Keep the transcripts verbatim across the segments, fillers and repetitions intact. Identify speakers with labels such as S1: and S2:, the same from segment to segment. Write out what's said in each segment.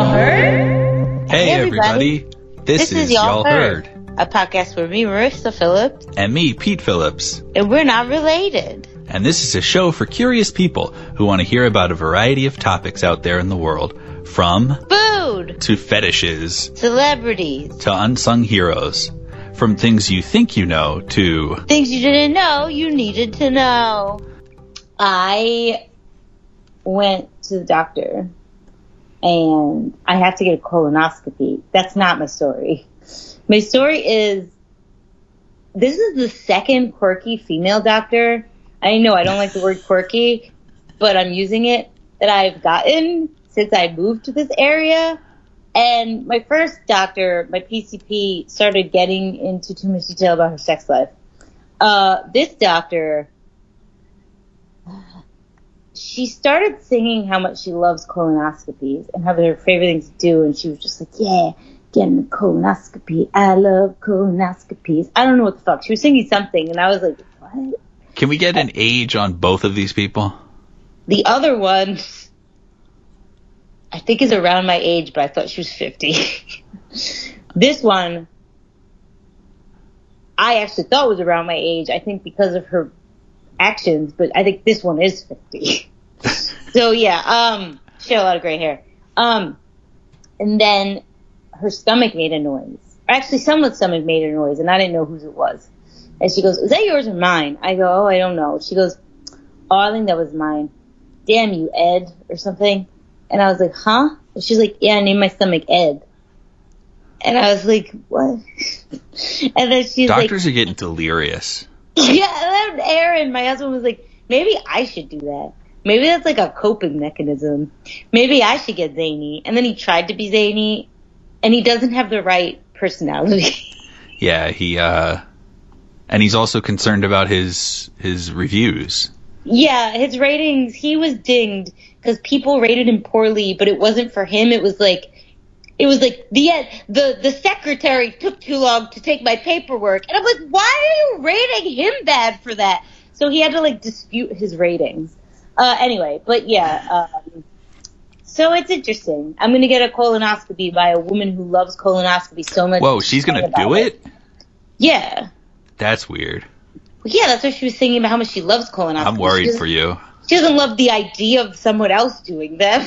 S1: Y'all heard?
S2: Hey, hey everybody. everybody. This, this is, is Y'all heard. heard.
S1: A podcast with me, Marissa Phillips.
S2: And me, Pete Phillips.
S1: And we're not related.
S2: And this is a show for curious people who want to hear about a variety of topics out there in the world. From
S1: food
S2: to fetishes,
S1: celebrities
S2: to unsung heroes. From things you think you know to
S1: things you didn't know you needed to know. I went to the doctor and I have to get a colonoscopy. That's not my story. My story is, this is the second quirky female doctor. I know I don't like the word quirky, but I'm using it, that I've gotten since I moved to this area. And my first doctor, my P C P, started getting into too much detail about her sex life. Uh, this doctor, she started singing how much she loves colonoscopies and how they're her favorite things to do. And she was just like, yeah, getting a colonoscopy. I love colonoscopies. I don't know what the fuck. She was singing something, and I was like, what?
S2: Can we get an age on both of these people?
S1: The other one, I think, is around my age, but I thought she was fifty. This one, I actually thought was around my age, I think because of her actions, but I think this one is fifty. So, yeah, um, she had a lot of gray hair. Um, and then her stomach made a noise. Actually, someone's stomach made a noise, and I didn't know whose it was. And she goes, is that yours or mine? I go, oh, I don't know. She goes, oh, I think that was mine. Damn you, Ed, or something. And I was like, huh? And she's like, yeah, I named my stomach Ed. And I was like, what? And then she's like...
S2: Doctors are getting delirious.
S1: Yeah, and then Aaron, my husband, was like, maybe I should do that. Maybe that's like a coping mechanism. Maybe I should get zany. And then he tried to be zany, and he doesn't have the right personality.
S2: Yeah, he, uh... And he's also concerned about his his reviews.
S1: Yeah, his ratings, he was dinged because people rated him poorly, but it wasn't for him. It was like, it was like the the the secretary took too long to take my paperwork, and I'm like, why are you rating him bad for that? So he had to like dispute his ratings. Uh, anyway, but yeah, um, so it's interesting. I'm gonna get a colonoscopy by a woman who loves colonoscopy so much.
S2: Whoa, she's gonna do it?
S1: it? Yeah.
S2: That's weird.
S1: Well, yeah, that's what she was singing about how much she loves colonoscopy.
S2: I'm worried for you.
S1: She doesn't love the idea of someone else doing them.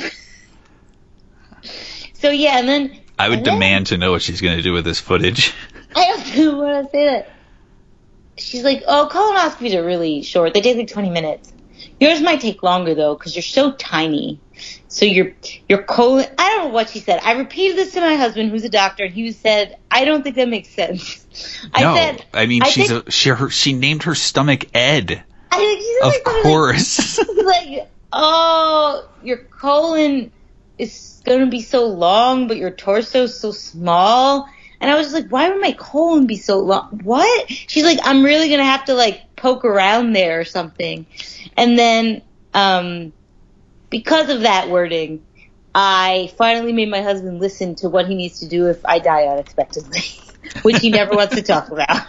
S1: So, yeah, and then...
S2: I would demand then, to know what she's going to do with this footage.
S1: I don't want to say that. She's like, oh, colonoscopies are really short. They take like twenty minutes. Yours might take longer, though, because you're so tiny. So your your colon... I don't know what she said. I repeated this to my husband, who's a doctor, and he said, I don't think that makes sense. I
S2: no,
S1: said,
S2: I mean,
S1: I
S2: she's
S1: think,
S2: a, she, her, she named her stomach Ed.
S1: I think she's
S2: of
S1: like,
S2: course.
S1: Like, like, oh, your colon is going to be so long, but your torso is so small. And I was just like, why would my colon be so long? What? She's like, I'm really going to have to, like, poke around there or something. And then, um, because of that wording, I finally made my husband listen to what he needs to do if I die unexpectedly, which he never wants to talk about.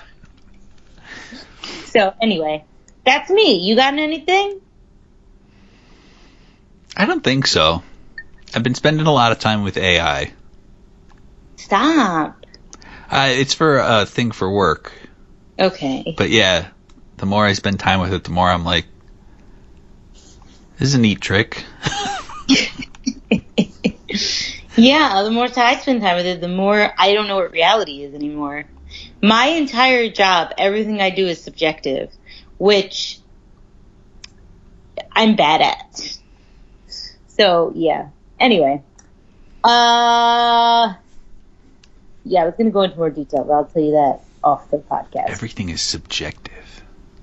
S1: So, anyway, that's me. You got anything?
S2: I don't think so. I've been spending a lot of time with A I.
S1: Stop.
S2: Uh, it's for a thing for work.
S1: Okay.
S2: But yeah, the more I spend time with it, the more I'm like, this is a neat trick.
S1: Yeah, the more I spend time with it, the more I don't know what reality is anymore. My entire job, everything I do is subjective, which I'm bad at. So, yeah. Anyway. Uh, yeah, I was going to go into more detail, but I'll tell you that off the podcast.
S2: Everything is subjective.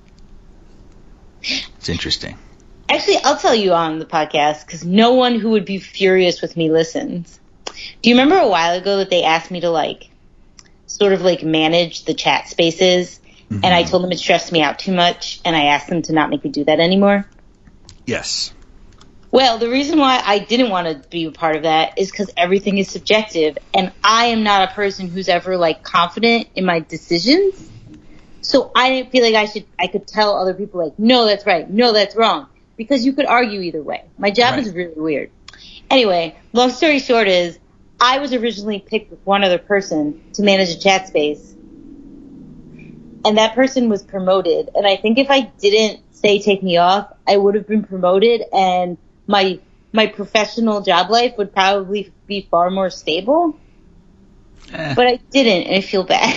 S2: It's interesting.
S1: Actually, I'll tell you on the podcast, because no one who would be furious with me listens. Do you remember a while ago that they asked me to, like, sort of, like, manage the chat spaces, mm-hmm. and I told them it stressed me out too much, and I asked them to not make me do that anymore?
S2: Yes.
S1: Well, the reason why I didn't want to be a part of that is because everything is subjective, and I am not a person who's ever, like, confident in my decisions. So I didn't feel like I should, I could tell other people, like, no, that's right, no, that's wrong. Because you could argue either way. My job
S2: right.
S1: is really weird. Anyway, long story short is, I was originally picked with one other person to manage a chat space. And that person was promoted. And I think if I didn't say take me off, I would have been promoted and my my professional job life would probably be far more stable. Eh. But I didn't, and I feel bad.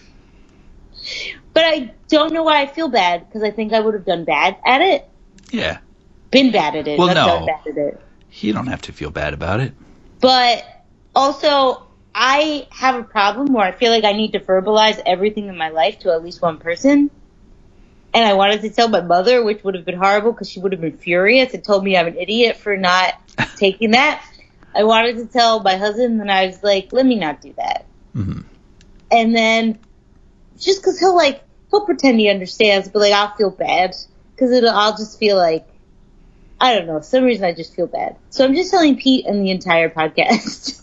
S1: But I don't know why I feel bad, because I think I would have done bad at it.
S2: Yeah.
S1: Been bad at it.
S2: Well,
S1: not
S2: no.
S1: done bad at it.
S2: You don't have to feel bad about it.
S1: But also, I have a problem where I feel like I need to verbalize everything in my life to at least one person. And I wanted to tell my mother, which would have been horrible because she would have been furious and told me I'm an idiot for not taking that. I wanted to tell my husband, and I was like, let me not do that.
S2: Mm-hmm.
S1: And then, just because he'll, like, he'll pretend he understands, but, like, I'll feel bad. Because I'll just feel like, I don't know, for some reason I just feel bad. So I'm just telling Pete and the entire podcast.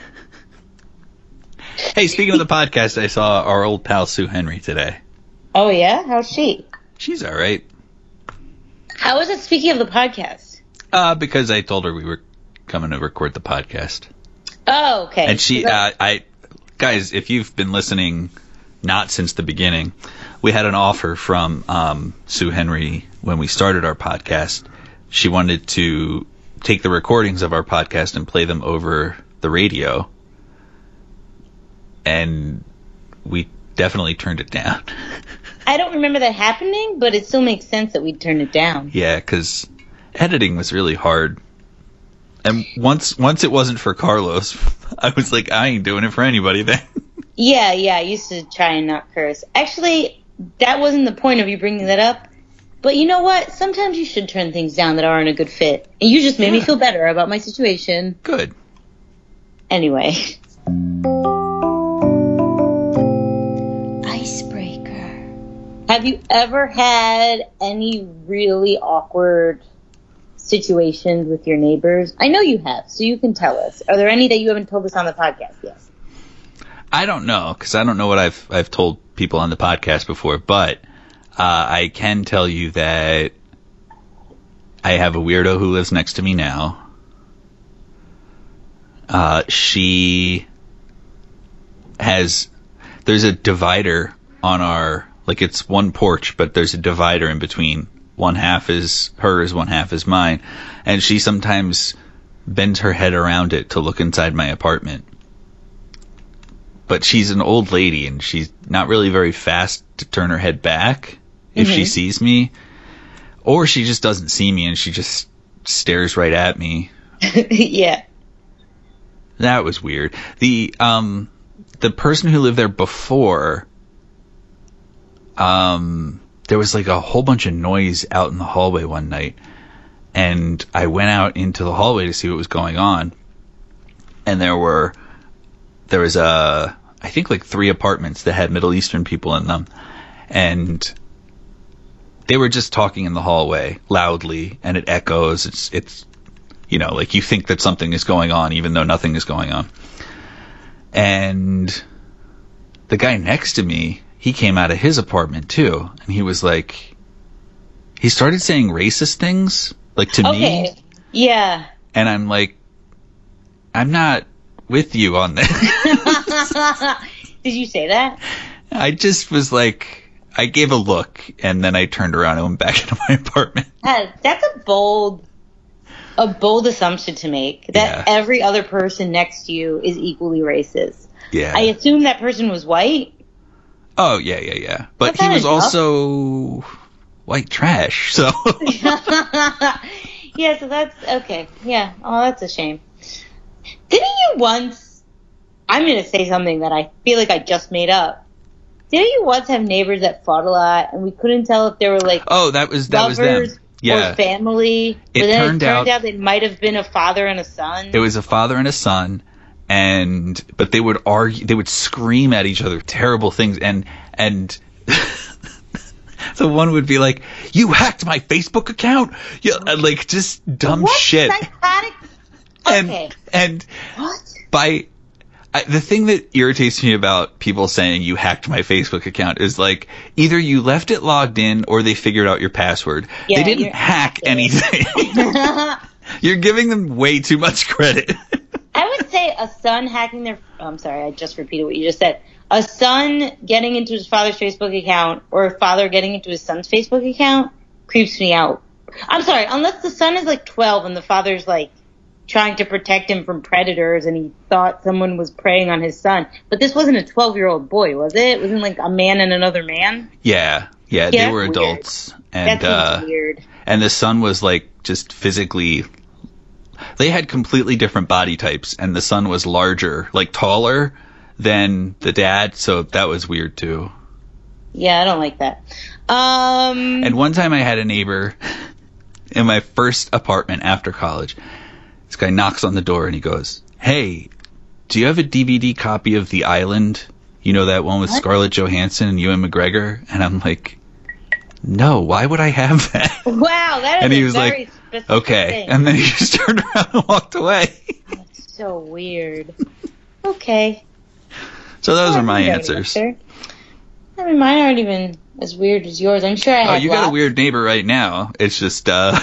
S2: Hey, speaking of the podcast, I saw our old pal Sue Henry today.
S1: Oh, yeah? How's she?
S2: She's all right.
S1: How is it, speaking of the podcast?
S2: Uh, because I told her we were coming to record the podcast.
S1: Oh, okay.
S2: And she, uh, I, guys, if you've been listening not since the beginning, we had an offer from um, Sue Henry when we started our podcast. She wanted to take the recordings of our podcast and play them over the radio. And we definitely turned it down.
S1: I don't remember that happening, but it still makes sense that we'd turn it down.
S2: Yeah, because editing was really hard. And once once it wasn't for Carlos, I was like, I ain't doing it for anybody then.
S1: Yeah, yeah, I used to try and not curse. Actually, that wasn't the point of you bringing that up. But you know what? Sometimes you should turn things down that aren't a good fit. And you just made yeah. me feel better about my situation.
S2: Good.
S1: Anyway. Icebreaker. Have you ever had any really awkward situations with your neighbors? I know you have, so you can tell us. Are there any that you haven't told us on the podcast yet?
S2: I don't know, because I don't know what I've I've told people on the podcast before, but uh, I can tell you that I have a weirdo who lives next to me now. Uh, she has, there's a divider on our, like it's one porch, but there's a divider in between. One half is hers, one half is mine. And she sometimes bends her head around it to look inside my apartment. But she's an old lady, and she's not really very fast to turn her head back if mm-hmm. she sees me. Or she just doesn't see me, and she just stares right at me.
S1: Yeah.
S2: That was weird. The um, the person who lived there before, um, there was like a whole bunch of noise out in the hallway one night. And I went out into the hallway to see what was going on. And there were... There was a, I think like three apartments that had Middle Eastern people in them, and they were just talking in the hallway loudly, and it echoes. It's, it's, you know, like you think that something is going on even though nothing is going on. And the guy next to me, he came out of his apartment too, and he was like, he started saying racist things, like to
S1: okay.
S2: me.
S1: Yeah.
S2: And I'm like, I'm not with you on this.
S1: Did you say that?
S2: I just was like, I gave a look, and then I turned around and went back into my apartment.
S1: Uh, that's a bold, a bold assumption to make, that yeah. every other person next to you is equally racist.
S2: Yeah.
S1: I assume that person was white.
S2: Oh, yeah, yeah, yeah. But
S1: that's
S2: he was
S1: enough.
S2: also white trash, so.
S1: Yeah, so that's, okay. Yeah, oh, that's a shame. Didn't you once, I'm going to say something that I feel like I just made up. Didn't you once have neighbors that fought a lot, and we couldn't tell if they were like
S2: oh, that was that was them. Yeah.
S1: Or family?
S2: It
S1: but then
S2: turned
S1: it turned
S2: out,
S1: out they might have been a father and a son.
S2: It was a father and a son, and but they would argue, they would scream at each other terrible things, and and so one would be like, "You hacked my Facebook account," yeah, like just dumb
S1: what
S2: shit.
S1: Psychotic.
S2: And,
S1: okay.
S2: and
S1: what?
S2: by I, the thing that irritates me about people saying you hacked my Facebook account is like either you left it logged in or they figured out your password.
S1: Yeah,
S2: they didn't hack anything. You're giving them way too much credit.
S1: I would say a son hacking their, oh, I'm sorry, I just repeated what you just said. A son getting into his father's Facebook account or a father getting into his son's Facebook account creeps me out. I'm sorry, unless the son is like twelve and the father's like trying to protect him from predators and he thought someone was preying on his son. But this wasn't a twelve-year-old boy, was it? It wasn't like a man and another man?
S2: Yeah, yeah,
S1: yeah
S2: they were
S1: weird.
S2: adults. And,
S1: that seems
S2: uh,
S1: weird.
S2: And the son was like just physically, they had completely different body types, and the son was larger, like taller than the dad, so that was weird too.
S1: Yeah, I don't like that. Um,
S2: and one time I had a neighbor in my first apartment after college. This guy knocks on the door and he goes, "Hey, do you have a D V D copy of The Island? You know that one with what? Scarlett Johansson and Ewan McGregor?" And I'm like, "No, why would I have that?"
S1: Wow, that is
S2: and he
S1: a
S2: was
S1: very
S2: like,
S1: specific
S2: "Okay."
S1: thing.
S2: And then he just turned around and walked away.
S1: That's so weird. Okay.
S2: So those
S1: well,
S2: are my answers.
S1: Answer. I mean, mine aren't even as weird as yours. I'm sure I have
S2: Oh, you
S1: lots.
S2: got a weird neighbor right now. It's just, uh...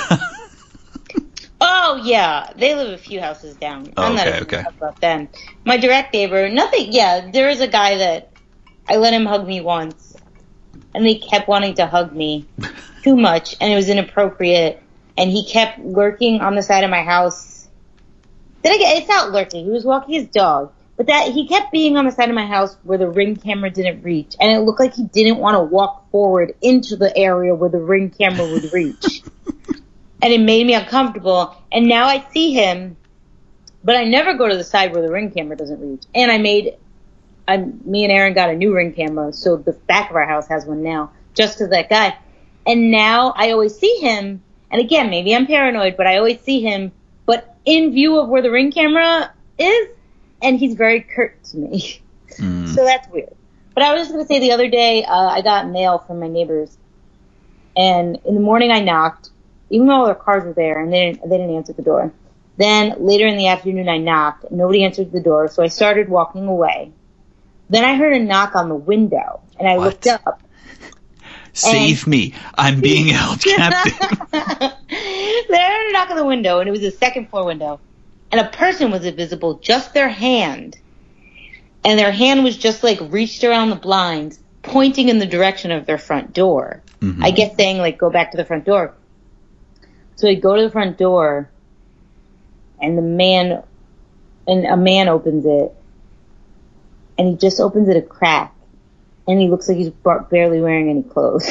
S1: Oh, yeah. They live a few houses down.
S2: Oh,
S1: I'm not
S2: okay,
S1: even
S2: okay.
S1: talk about them. My direct neighbor, nothing, yeah, there is a guy that I let him hug me once, and he kept wanting to hug me too much, and it was inappropriate, and he kept lurking on the side of my house. Then again, it's not lurking. He was walking his dog. But that he kept being on the side of my house where the Ring camera didn't reach, and it looked like he didn't want to walk forward into the area where the Ring camera would reach. And it made me uncomfortable. And now I see him, but I never go to the side where the Ring camera doesn't reach. And I made, I, me and Aaron got a new Ring camera, so the back of our house has one now, just because that guy. And now I always see him, and again, maybe I'm paranoid, but I always see him, but in view of where the Ring camera is, and he's very curt to me. Mm. So that's weird. But I was just going to say the other day, uh, I got mail from my neighbors. And in the morning I knocked, even though their cars were there, and they didn't, they didn't answer the door. Then later in the afternoon I knocked. Nobody answered the door, so I started walking away. Then I heard a knock on the window, and I
S2: what?
S1: looked up.
S2: Save me. I'm being held captive.
S1: Then I heard a knock on the window, and it was a second floor window. And a person was invisible, just their hand. And their hand was just like reached around the blinds, pointing in the direction of their front door. Mm-hmm. I guess saying like, go back to the front door. So I go to the front door, and the man, and a man opens it, and he just opens it a crack. And he looks like he's barely wearing any clothes.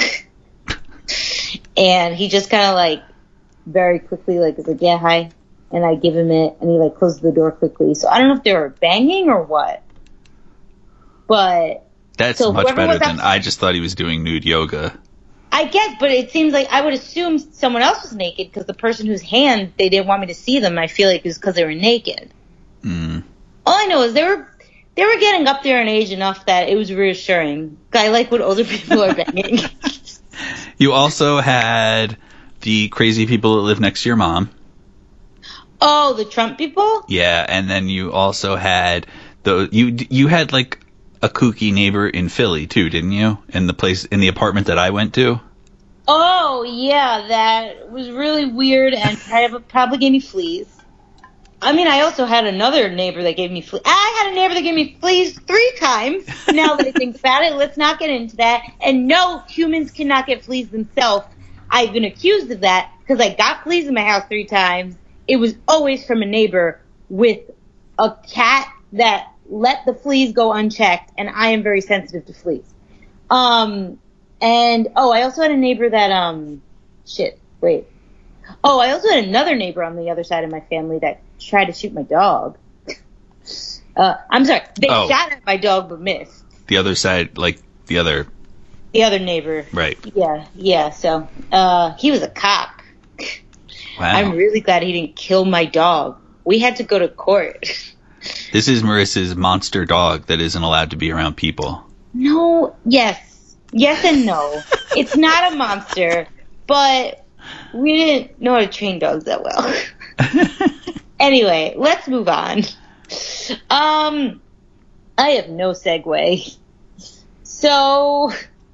S1: And he just kind of like, very quickly like, is like, yeah, hi. And I give him it, and he, like, closes the door quickly. So I don't know if they were banging or what. But...
S2: That's
S1: so
S2: much better than...
S1: Up,
S2: I just thought he was doing nude yoga.
S1: I guess, but it seems like I would assume someone else was naked, because the person whose hand they didn't want me to see them, I feel like it was because they were naked.
S2: Mm.
S1: All I know is they were they were getting up there in age enough that it was reassuring. I like when older people are banging.
S2: You also had the crazy people that live next to your mom.
S1: Oh, the Trump people?
S2: Yeah, and then you also had the you you had like a kooky neighbor in Philly too, didn't you? In the place in the apartment that I went to.
S1: Oh yeah, that was really weird and probably gave me fleas. I mean, I also had another neighbor that gave me fleas. I had a neighbor that gave me fleas three times. Now that I think about it, let's not get into that. And no, humans cannot get fleas themselves. I've been accused of that because I got fleas in my house three times. It was always from a neighbor with a cat that let the fleas go unchecked, and I am very sensitive to fleas. Um, and, oh, I also had a neighbor that, um, shit, wait. Oh, I also had another neighbor on the other side of my family that tried to shoot my dog. uh, I'm sorry, they
S2: oh.
S1: shot at my dog but missed.
S2: The other side, like, the other...
S1: The other neighbor.
S2: Right.
S1: Yeah, yeah, so, uh, he was a cop.
S2: Wow.
S1: I'm really glad he didn't kill my dog. We had to go to court.
S2: This is Marissa's monster dog that isn't allowed to be around people.
S1: No, yes. Yes and no. It's not a monster, but we didn't know how to train dogs that well. Anyway, let's move on. Um, I have no segue. So,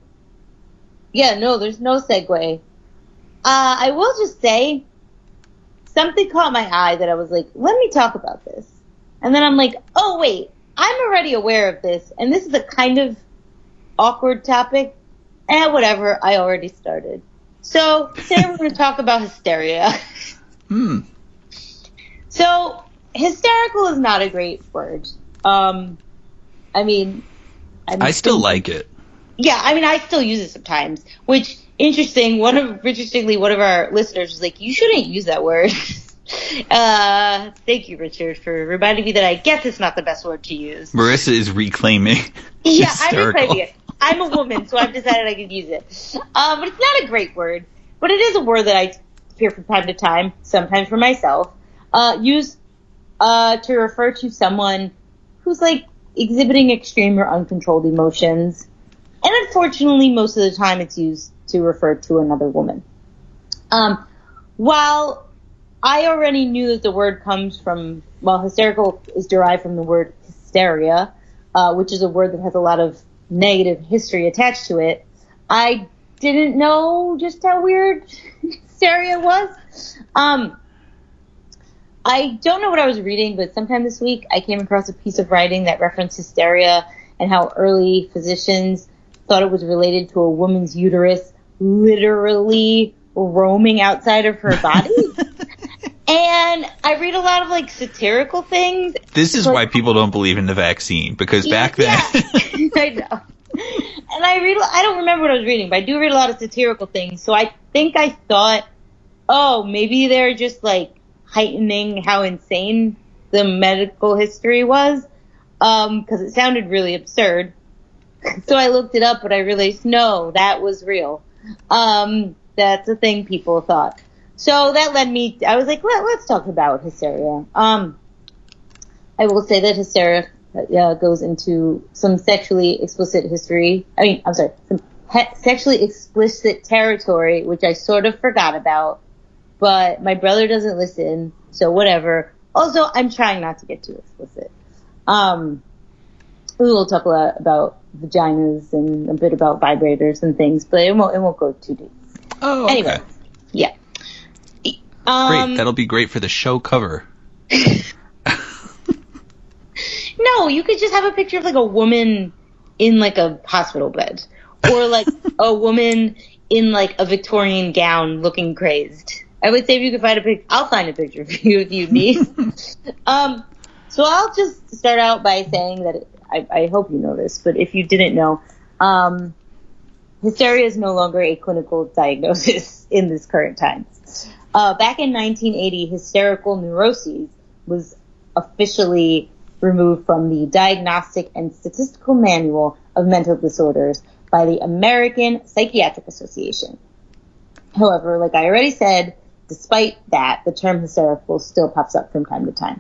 S1: yeah, no, there's no segue. Uh, I will just say, something caught my eye that I was like, let me talk about this. And then I'm like, oh, wait, I'm already aware of this. And this is a kind of awkward topic. Eh, whatever. I already started. So today we're going to talk about hysteria.
S2: Hmm.
S1: So hysterical is not a great word. Um, I mean, I'm
S2: I still like it.
S1: Yeah, I mean, I still use it sometimes. Which interesting. One of interestingly, one of our listeners was like, "You shouldn't use that word." uh, thank you, Richard, for reminding me that I guess it's not the best word to use.
S2: Marissa is reclaiming.
S1: Yeah,
S2: hysterical.
S1: I'm reclaiming it. I'm a woman, so I've decided I can use it. Um, but it's not a great word. But it is a word that I hear from time to time, sometimes for myself, uh, use uh, to refer to someone who's like exhibiting extreme or uncontrolled emotions. And unfortunately, most of the time it's used to refer to another woman. Um, while I already knew that the word comes from, well, hysterical is derived from the word hysteria, uh, which is a word that has a lot of negative history attached to it, I didn't know just how weird hysteria was. Um, I don't know what I was reading, but sometime this week I came across a piece of writing that referenced hysteria and how early physicians thought it was related to a woman's uterus literally roaming outside of her body. And I read a lot of like satirical things.
S2: This is
S1: like,
S2: why people don't believe in the vaccine, because back then...
S1: Yeah, I know. And I read, I don't remember what I was reading, but I do read a lot of satirical things. So I think I thought, oh, maybe they're just like heightening how insane the medical history was. Um, cause it sounded really absurd. So I looked it up, but I realized, no, that was real. Um, that's a thing people thought. So that led me, I was like, Let, let's talk about hysteria. Um, I will say that hysteria uh, goes into some sexually explicit history. I mean, I'm sorry, some he- sexually explicit territory, which I sort of forgot about. But my brother doesn't listen, so whatever. Also, I'm trying not to get too explicit. Um, we will talk a lot about vaginas and a bit about vibrators and things, but it won't, it won't go too deep.
S2: Oh, okay.
S1: Anyway, yeah. Um,
S2: great. That'll be great for the show cover.
S1: No, you could just have a picture of like a woman in like a hospital bed, or like a woman in like a Victorian gown looking crazed. I would say if you could find a picture, I'll find a picture for you if you need. um, so I'll just start out by saying that it, I, I hope you know this, but if you didn't know, um, hysteria is no longer a clinical diagnosis in this current time. Uh, back in nineteen eighty, hysterical neuroses was officially removed from the Diagnostic and Statistical Manual of Mental Disorders by the American Psychiatric Association. However, like I already said, despite that, the term hysterical still pops up from time to time.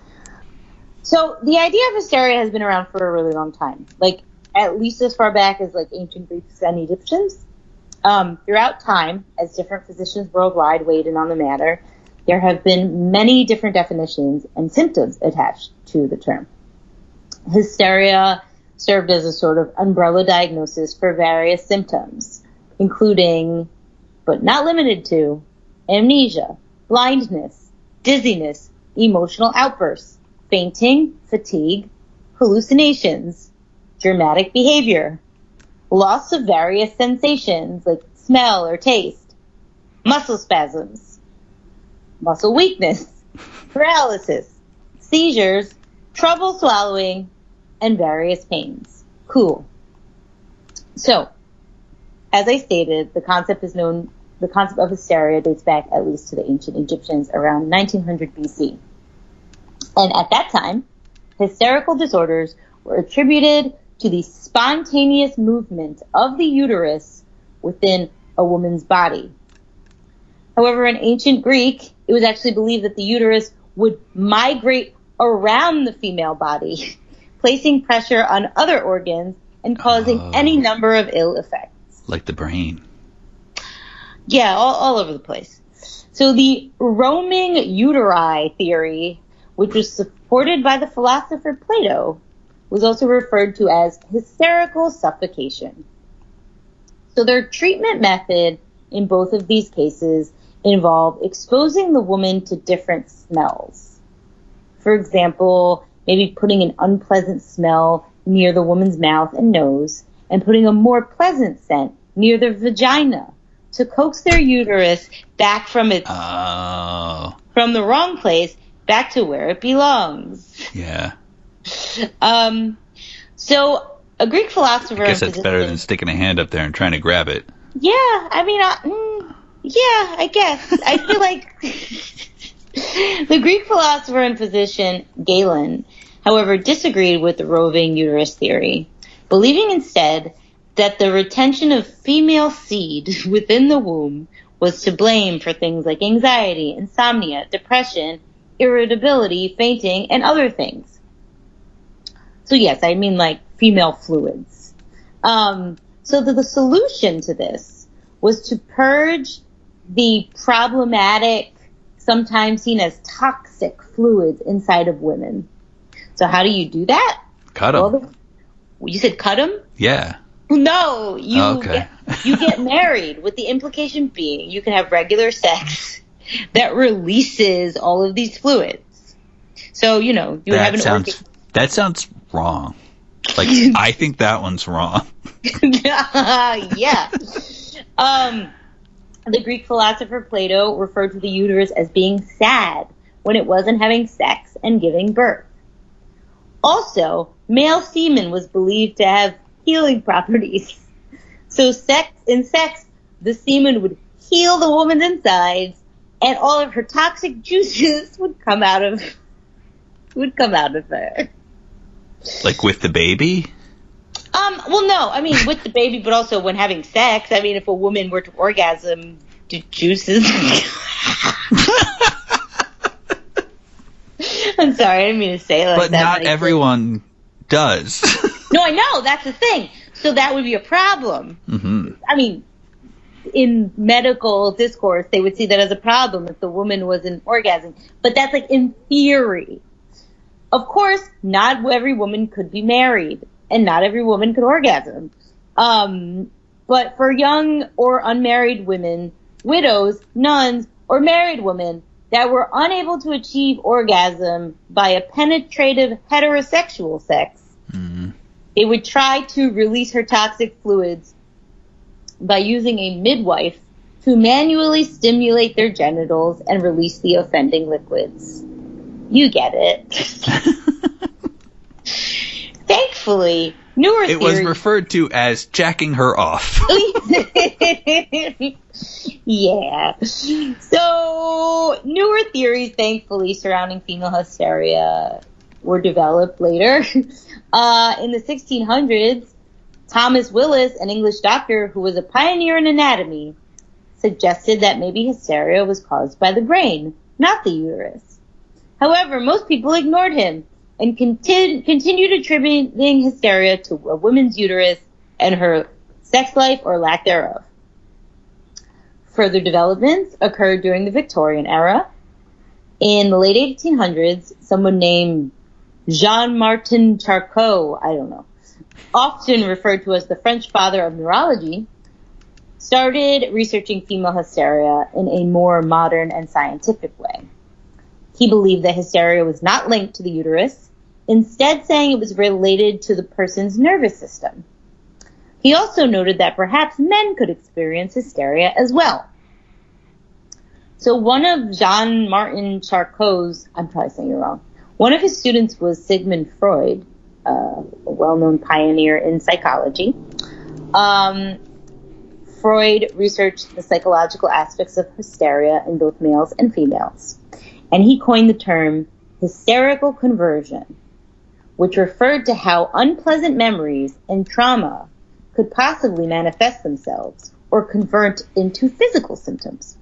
S1: So the idea of hysteria has been around for a really long time, like at least as far back as like ancient Greeks and Egyptians. Um, throughout time, as different physicians worldwide weighed in on the matter, there have been many different definitions and symptoms attached to the term. Hysteria served as a sort of umbrella diagnosis for various symptoms, including, but not limited to, amnesia, blindness, dizziness, emotional outbursts, fainting, fatigue, hallucinations, dramatic behavior, loss of various sensations like smell or taste, muscle spasms, muscle weakness, paralysis, seizures, trouble swallowing, and various pains. Cool. So, as I stated, the concept is known, the concept of hysteria dates back at least to the ancient Egyptians around nineteen hundred B C. And at that time, hysterical disorders were attributed to the spontaneous movement of the uterus within a woman's body. However, in ancient Greek, it was actually believed that the uterus would migrate around the female body, placing pressure on other organs and causing
S2: oh,
S1: any number of ill effects.
S2: Like the brain.
S1: Yeah, all, all over the place. So the roaming uteri theory, which was supported by the philosopher Plato, was also referred to as hysterical suffocation. So their treatment method in both of these cases involved exposing the woman to different smells. For example, maybe putting an unpleasant smell near the woman's mouth and nose, and putting a more pleasant scent near their vagina to coax their uterus back from its
S2: oh.
S1: from the wrong place back to where it belongs.
S2: Yeah.
S1: Um. So a Greek philosopher.
S2: I guess that's better than sticking a hand up there and trying to grab it.
S1: Yeah. I mean, uh, mm, yeah. I guess I feel like the Greek philosopher and physician Galen, however, disagreed with the roving uterus theory, believing instead that the retention of female seed within the womb was to blame for things like anxiety, insomnia, depression, irritability, fainting, and other things. So yes, I mean like female fluids. Um, so the, the solution to this was to purge the problematic, sometimes seen as toxic fluids inside of women. So how do you do that?
S2: Cut them. Well, the,
S1: you said cut them?
S2: Yeah.
S1: No, you
S2: okay.
S1: get, you get married, with the implication being you can have regular sex that releases all of these fluids. So, you know, you
S2: that
S1: have an
S2: sounds
S1: organ-
S2: that sounds wrong. Like I think that one's wrong.
S1: Yeah. Um, the Greek philosopher Plato referred to the uterus as being sad when it wasn't having sex and giving birth. Also, male semen was believed to have healing properties. So sex in sex, the semen would heal the woman's insides, and all of her toxic juices would come out of would come out of her.
S2: Like with the baby?
S1: Um, well, no, I mean with the baby, but also when having sex. I mean, if a woman were to orgasm, do juices? I'm sorry, I didn't mean to say it like
S2: but
S1: that.
S2: But not
S1: like,
S2: everyone does.
S1: No, I know, that's the thing. So that would be a problem.
S2: Mm-hmm.
S1: I mean, in medical discourse, they would see that as a problem if the woman wasn't orgasming. But that's like in theory. Of course, not every woman could be married, and not every woman could orgasm. Um, but for young or unmarried women, widows, nuns, or married women that were unable to achieve orgasm by a penetrative heterosexual sex,
S2: mm-hmm.
S1: they would try to release her toxic fluids by using a midwife to manually stimulate their genitals and release the offending liquids. You get it. Thankfully, newer
S2: it
S1: theories...
S2: was referred to as jacking her off.
S1: Yeah. So, newer theories, thankfully, surrounding female hysteria were developed later. Uh, in the sixteen hundreds, Thomas Willis, an English doctor who was a pioneer in anatomy, suggested that maybe hysteria was caused by the brain, not the uterus. However, most people ignored him and continu- continued attributing hysteria to a woman's uterus and her sex life or lack thereof. Further developments occurred during the Victorian era. In the late eighteen hundreds, someone named Jean-Martin Charcot, I don't know, often referred to as the French father of neurology, started researching female hysteria in a more modern and scientific way. He believed that hysteria was not linked to the uterus, instead saying it was related to the person's nervous system. He also noted that perhaps men could experience hysteria as well. So one of Jean-Martin Charcot's, I'm probably saying it wrong, one of his students was Sigmund Freud, uh, a well-known pioneer in psychology. Um, Freud researched the psychological aspects of hysteria in both males and females. And he coined the term hysterical conversion, which referred to how unpleasant memories and trauma could possibly manifest themselves or convert into physical symptoms.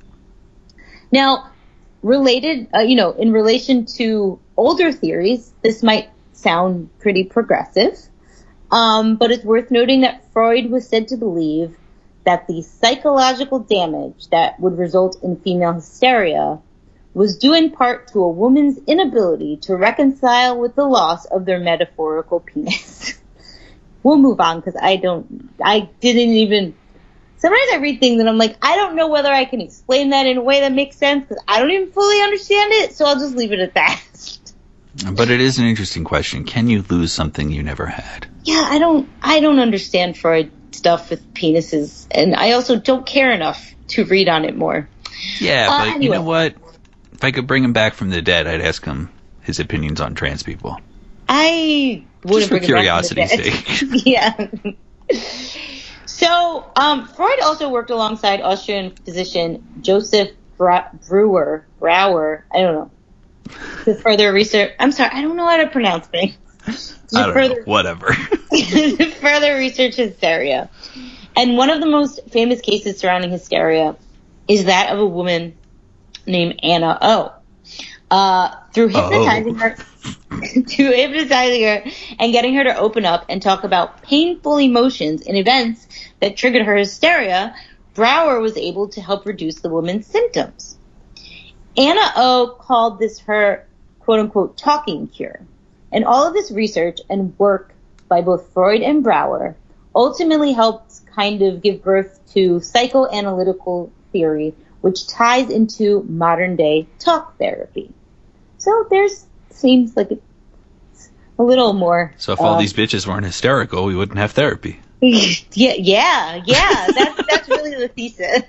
S1: Now, related, uh, you know, in relation to older theories, this might sound pretty progressive, um, but it's worth noting that Freud was said to believe that the psychological damage that would result in female hysteria was due in part to a woman's inability to reconcile with the loss of their metaphorical penis. We'll move on because I don't, I didn't even, sometimes I read things and I'm like, I don't know whether I can explain that in a way that makes sense because I don't even fully understand it, so I'll just leave it at that.
S2: But it is an interesting question. Can you lose something you never had?
S1: Yeah, I don't I don't understand Freud stuff with penises, and I also don't care enough to read on it more.
S2: Yeah,
S1: uh,
S2: but
S1: anyway.
S2: You know what? If I could bring him back from the dead, I'd ask him his opinions on trans people.
S1: I wouldn't
S2: Just for
S1: bring
S2: curiosity's
S1: him back from the dead. Yeah. So, um, Freud also worked alongside Austrian physician Joseph Bra- Brewer, Brauer, I don't know, to further research. I'm sorry, I don't know how to pronounce things.
S2: I don't
S1: further,
S2: know, whatever.
S1: to further research hysteria. And one of the most famous cases surrounding hysteria is that of a woman named Anna O. Uh, through hypnotizing oh. her, through hypnotizing her and getting her to open up and talk about painful emotions and events that triggered her hysteria, Brauer was able to help reduce the woman's symptoms. Anna O called this her quote-unquote talking cure. And all of this research and work by both Freud and Brauer ultimately helped kind of give birth to psychoanalytical theory, which ties into modern-day talk therapy. So there's seems like it's a little more.
S2: So if all
S1: uh,
S2: these bitches weren't hysterical, we wouldn't have therapy.
S1: Yeah, yeah, yeah. That's that's really the thesis.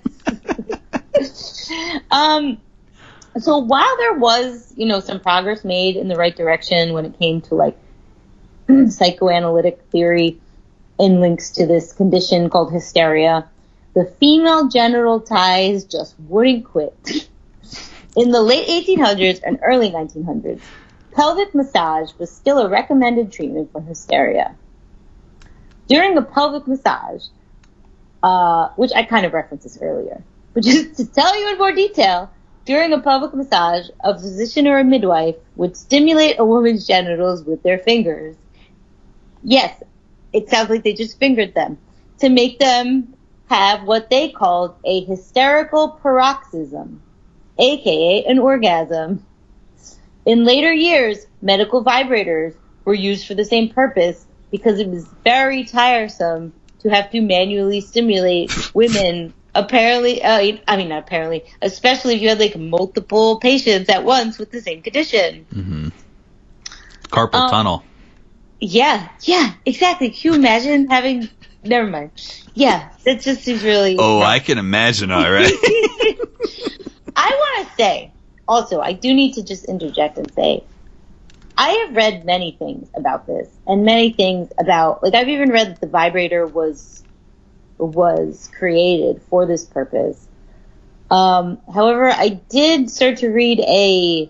S1: um, so while there was, you know, some progress made in the right direction when it came to like psychoanalytic theory and links to this condition called hysteria, the female genital ties just wouldn't quit. In the late eighteen hundreds and early nineteen hundreds, pelvic massage was still a recommended treatment for hysteria. During a pelvic massage, uh, which I kind of referenced this earlier, but just to tell you in more detail, during a pelvic massage, a physician or a midwife would stimulate a woman's genitals with their fingers. Yes, it sounds like they just fingered them, to make them have what they called a hysterical paroxysm, aka an orgasm. In later years, medical vibrators were used for the same purpose because it was very tiresome to have to manually stimulate women. Apparently, uh, I mean, not apparently, especially if you had like multiple patients at once with the same condition.
S2: Mm-hmm. Carpal
S1: um,
S2: tunnel.
S1: Yeah, yeah, exactly. Can you imagine having, never mind. Yeah, that just seems really.
S2: Oh, I can imagine, all right.
S1: I want to say, also, I do need to just interject and say, I have read many things about this, and many things about, like, I've even read that the vibrator was was created for this purpose. Um, however, I did start to read a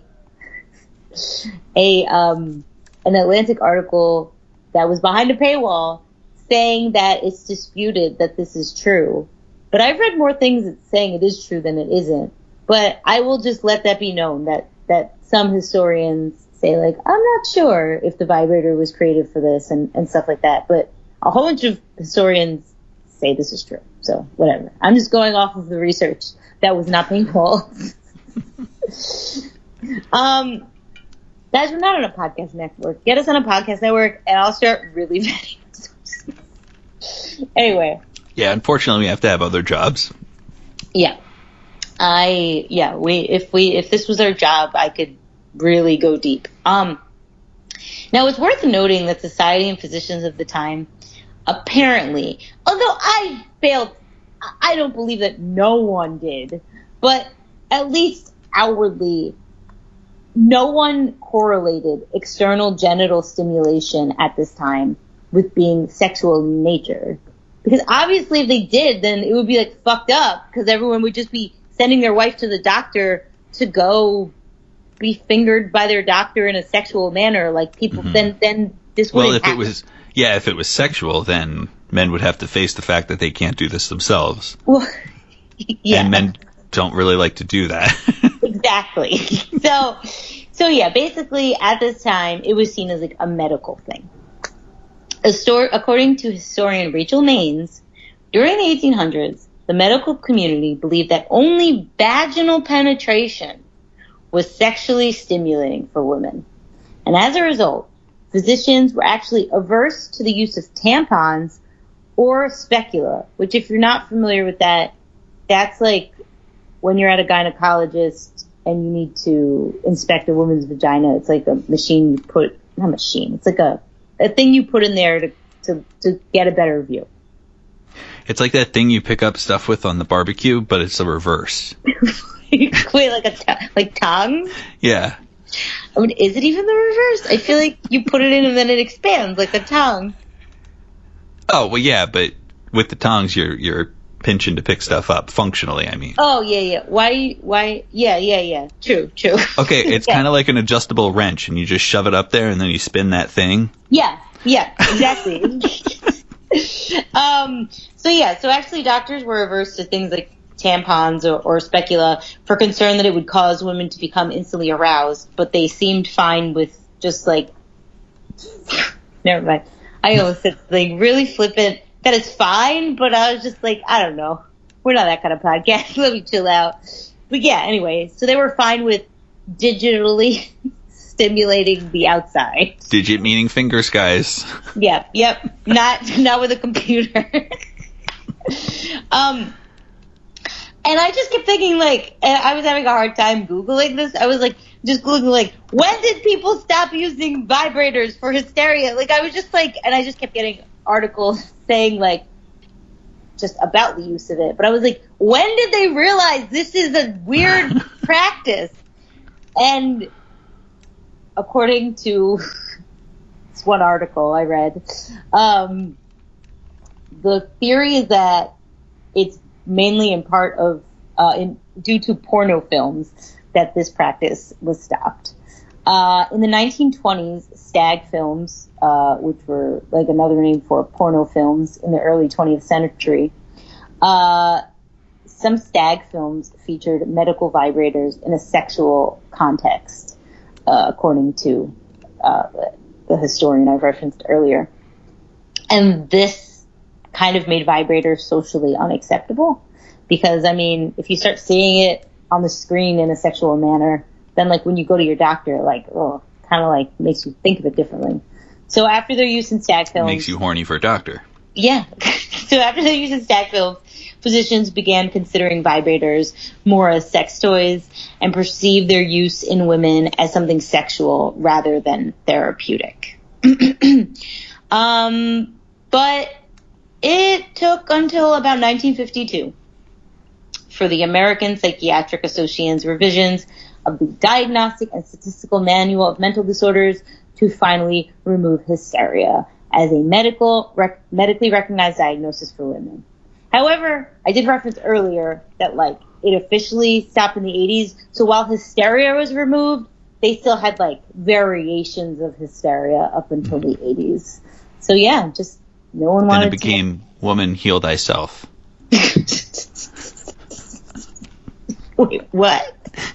S1: a um, an Atlantic article that was behind a paywall saying that it's disputed that this is true. But I've read more things that's saying it is true than it isn't. But I will just let that be known that, that some historians say, like, I'm not sure if the vibrator was created for this and, and stuff like that. But a whole bunch of historians say this is true. So whatever. I'm just going off of the research that was not painful. um, guys, we're not on a podcast network. Get us on a podcast network and I'll start really vetting sources. Anyway.
S2: Yeah, unfortunately we have to have other jobs.
S1: Yeah. I, yeah, we, if we, if this was our job, I could really go deep. Um, now it's worth noting that society and physicians of the time, apparently, although I failed, I don't believe that no one did, but at least outwardly, no one correlated external genital stimulation at this time with being sexual in nature. Because obviously if they did, then it would be like fucked up, because everyone would just be sending their wife to the doctor to go be fingered by their doctor in a sexual manner. Like people, mm-hmm. then then this wouldn't
S2: Well, if
S1: happen.
S2: it was, yeah, if it was sexual, then men would have to face the fact that they can't do this themselves.
S1: Well, yeah.
S2: And men don't really like to do that.
S1: Exactly. So, so yeah, basically at this time, it was seen as like a medical thing. A story, according to historian Rachel Maines, during the eighteen hundreds, the medical community believed that only vaginal penetration was sexually stimulating for women. And as a result, physicians were actually averse to the use of tampons or specula, which if you're not familiar with that, that's like when you're at a gynecologist and you need to inspect a woman's vagina, it's like a machine you put, not a machine, it's like a, a thing you put in there to, to, to get a better view.
S2: It's like that thing you pick up stuff with on the barbecue, but it's the reverse.
S1: Wait, like a t- like tongs?
S2: Yeah.
S1: I mean, is it even the reverse? I feel like you put it in and then it expands like a tongue.
S2: Oh, well, yeah, but with the tongs, you're you're pinching to pick stuff up, functionally, I mean.
S1: Oh, yeah, yeah. Why, why, yeah, yeah, yeah. True, true.
S2: Okay, it's yeah. kind of like an adjustable wrench, and you just shove it up there, and then you spin that thing.
S1: Yeah, yeah, exactly. um, so, yeah, so actually doctors were averse to things like tampons or, or specula for concern that it would cause women to become instantly aroused, but they seemed fine with just, like, never mind. I almost said, like, really flippant. That is fine, but I was just like, I don't know. We're not that kind of podcast. Let me chill out. But yeah, anyway, so they were fine with digitally stimulating the outside.
S2: Digit meaning fingers, guys.
S1: Yep, yep. Not not with a computer. um, and I just kept thinking, like, and I was having a hard time Googling this. I was like, just Googling, like, when did people stop using vibrators for hysteria? Like, I was just like, and I just kept getting articles saying, like, just about the use of it. But I was like, when did they realize this is a weird practice? And according to this one article I read, um, the theory is that it's mainly in part of, uh, in, due to porno films that this practice was stopped. Uh, in the nineteen twenties, stag films, uh, which were like another name for porno films in the early twentieth century, uh, some stag films featured medical vibrators in a sexual context, uh, according to uh, the historian I referenced earlier. And this kind of made vibrators socially unacceptable because, I mean, if you start seeing it on the screen in a sexual manner, then, like, when you go to your doctor, like, oh, kind of, like, makes you think of it differently. So after their use in stag films...
S2: It makes you horny for a doctor.
S1: Yeah. So after their use in stag films, physicians began considering vibrators more as sex toys and perceived their use in women as something sexual rather than therapeutic. um, but it took until about nineteen fifty-two for the American Psychiatric Association's revisions of the Diagnostic and Statistical Manual of Mental Disorders to finally remove hysteria as a medical, rec- medically recognized diagnosis for women. However, I did reference earlier that, like, it officially stopped in the eighties, so while hysteria was removed, they still had, like, variations of hysteria up until the eighties. So, yeah, just no one wanted to...
S2: And it became
S1: to...
S2: Woman Heal Thyself.
S1: Wait, what?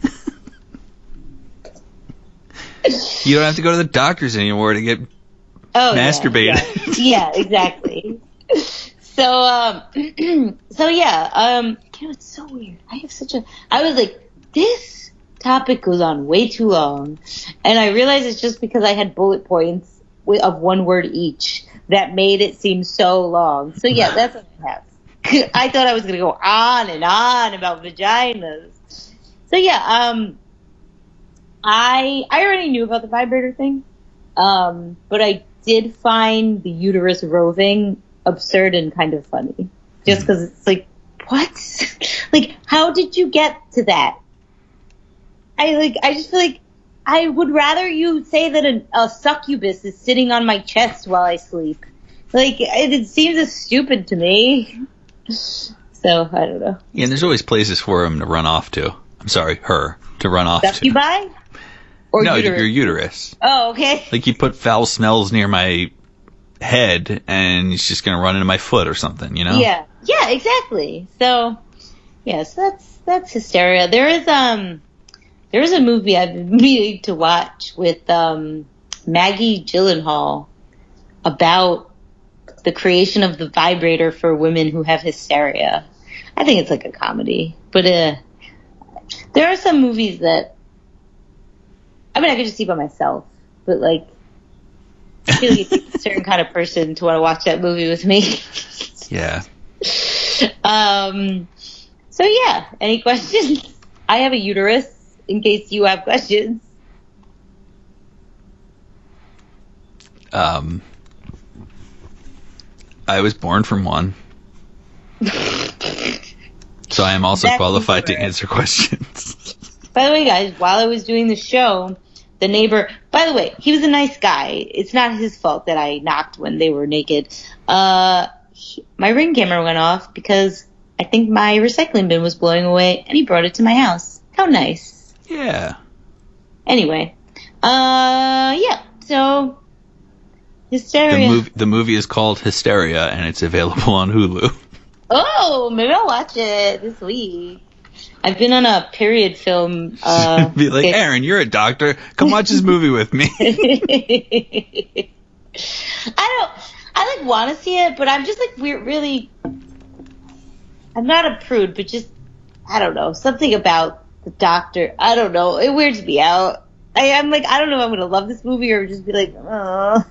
S2: You don't have to go to the doctors anymore to get
S1: oh,
S2: masturbated.
S1: Yeah, yeah. Yeah, exactly. So, um, so yeah, um, you know, it's so weird. I have such a, I was like, this topic goes on way too long. And I realized it's just because I had bullet points of one word each that made it seem so long. So yeah, that's what I have. I thought I was going to go on and on about vaginas. So yeah, um, I I already knew about the vibrator thing, um, but I did find the uterus roving absurd and kind of funny. Just because it's like, what? Like, how did you get to that? I like. I just feel like I would rather you say that a, a succubus is sitting on my chest while I sleep. Like, it, it seems as stupid to me. So, I don't know.
S2: Yeah, and there's always places for him to run off to. I'm sorry, her, to run off
S1: Succubi?
S2: to.
S1: Or
S2: no,
S1: uterus?
S2: your uterus.
S1: Oh, okay.
S2: Like, you put foul smells near my head, and he's just going to run into my foot or something, you know?
S1: Yeah. Yeah, exactly. So, yeah, so that's, that's hysteria. There is, um, there is a movie I've been meaning to watch with, um, Maggie Gyllenhaal about the creation of the vibrator for women who have hysteria. I think it's like a comedy, but, uh, there are some movies that, I mean, I could just see by myself, but, like, I feel like it's a certain kind of person to want to watch that movie with me.
S2: Yeah.
S1: Um, so, yeah, any questions? I have a uterus, in case you have questions.
S2: Um, I was born from one. So I am also That's qualified to answer questions.
S1: By the way, guys, while I was doing the show, the neighbor, by the way, he was a nice guy. It's not his fault that I knocked when they were naked. Uh, he, my Ring camera went off because I think my recycling bin was blowing away, and he brought it to my house. How nice.
S2: Yeah.
S1: Anyway, uh, yeah, so, Hysteria.
S2: The movie, the movie is called Hysteria, and it's available on Hulu.
S1: Oh, maybe I'll watch it this week. I've been on a period film. Uh,
S2: Be like, it, Aaron, you're a doctor. Come watch this movie with me.
S1: I don't. I like want to see it, but I'm just like we're really. I'm not a prude, but just I don't know something about the doctor. I don't know. It weirds me out. I, I'm like I don't know if I'm gonna love this movie or just be like, oh.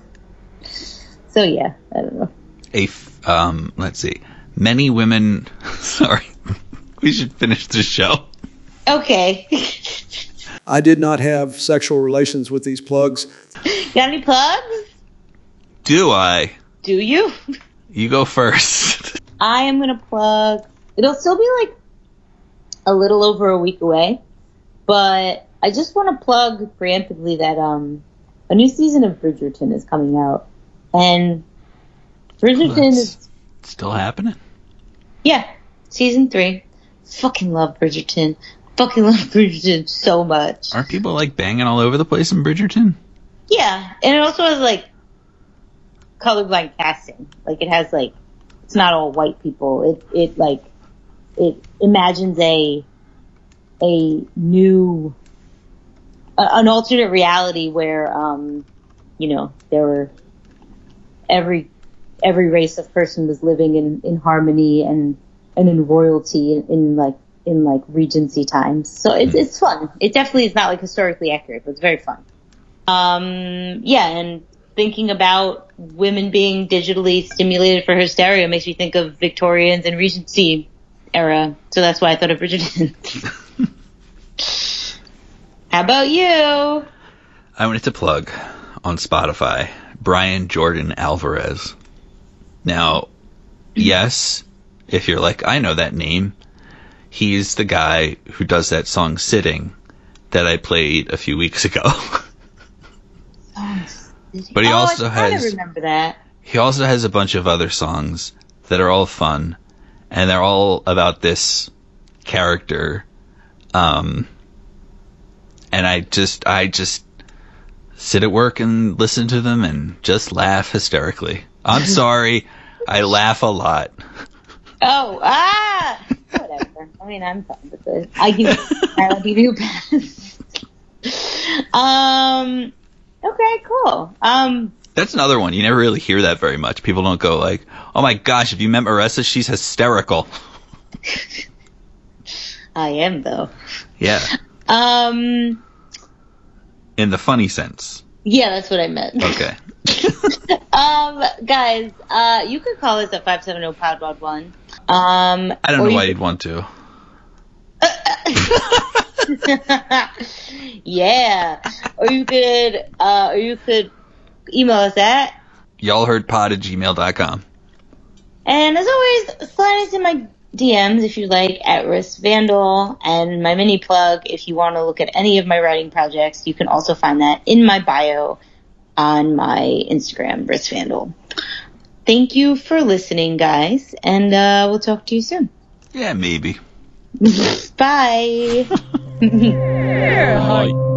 S1: So yeah, I don't know.
S2: A f- um, let's see. Many women. Sorry. We should finish the show.
S1: Okay.
S3: I did not have sexual relations with these plugs.
S1: Got any plugs?
S2: Do I?
S1: Do you?
S2: You go first.
S1: I am going to plug. It'll still be like a little over a week away, but I just want to plug preemptively that um a new season of Bridgerton is coming out. And Bridgerton
S2: well,
S1: is
S2: still happening?
S1: Yeah, season three. Fucking love Bridgerton. Fucking love Bridgerton so much.
S2: Aren't people like banging all over the place in Bridgerton?
S1: Yeah, and it also has like colorblind casting. Like it has like it's not all white people. It it like it imagines a a new a, an alternate reality where um you know there were every every race of person was living in, in harmony and and in royalty in, in like in like Regency times. So it's it's fun. It definitely is not like historically accurate, but it's very fun. Um, yeah, and thinking about women being digitally stimulated for hysteria makes me think of Victorians and Regency era. So that's why I thought of Bridgerton. How about you?
S2: I wanted to plug on Spotify Brian Jordan Alvarez. Now, yes, if you're like, I know that name, he's the guy who does that song Sitting that I played a few weeks ago. But he
S1: oh,
S2: also
S1: I
S2: has
S1: kind of remember that.
S2: He also has a bunch of other songs that are all fun, and they're all about this character. Um, and I just I just sit at work and listen to them and just laugh hysterically. I'm sorry, I laugh a lot.
S1: Oh, ah, whatever. I mean, I'm fine with it. I give, I'll give you a pass. um, okay, cool. Um,
S2: that's another one. You never really hear that very much. People don't go like, "Oh my gosh, have you met Marissa? She's hysterical."
S1: I am though.
S2: Yeah.
S1: Um.
S2: In the funny sense.
S1: Yeah, that's what I meant.
S2: Okay.
S1: um, guys, uh, you could call us at five seven zero P O D W A D one. Um,
S2: I don't know why
S1: you
S2: you'd want to.
S1: Yeah. Or you could, uh, or you could email us at
S2: y'all heard pod at gmail dot com.
S1: And as always, slide into my D Ms if you like at Riss Vandal, and my mini plug if you want to look at any of my writing projects. You can also find that in my bio on my Instagram, Riss Vandal. Thank you for listening, guys, and uh, we'll talk to you soon.
S2: Yeah, maybe.
S1: Bye.
S2: Bye.